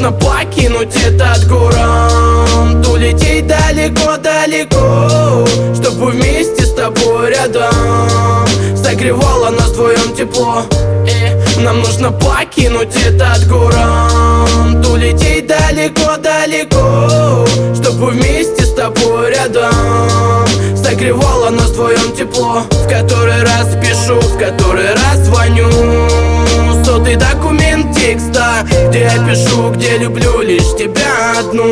нужно покинуть этот город, улететь далеко-далеко, чтобы вместе с тобой рядом согревало нас вдвоем тепло. Нам нужно покинуть этот город, улететь далеко-далеко, чтобы вместе с тобой рядом согревало нас вдвоем тепло. В который раз пишу, в который раз звоню, сотый документ текста, где я пишу, где люблю лишь тебя одну.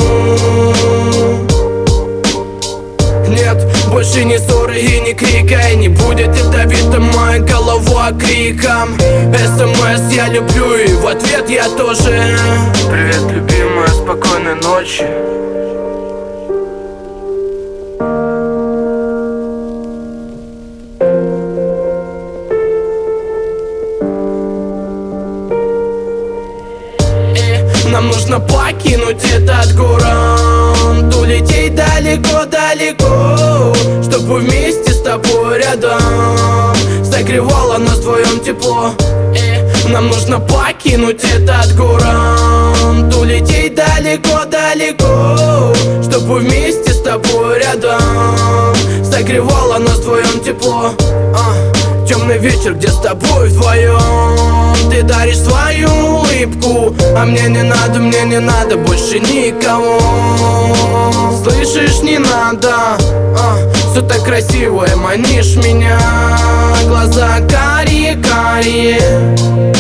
Нет, больше ни ссоры и ни крика, и не будет ядовита моя голова криком. СМС я люблю, и в ответ я тоже. Привет, любимая, спокойной ночи. Нам нужно покинуть этот город, улететь далеко-далеко, чтобы вместе с тобой рядом согревало нас вдвоем тепло. Нам нужно покинуть этот город, улететь далеко-далеко, чтобы вместе с тобой рядом согревало нас вдвоем тепло. Темный вечер, где с тобой вдвоем ты даришь свою улыбку, а мне не надо больше никого. Слышишь, не надо, все так красивое, манишь меня. Глаза карие-карие,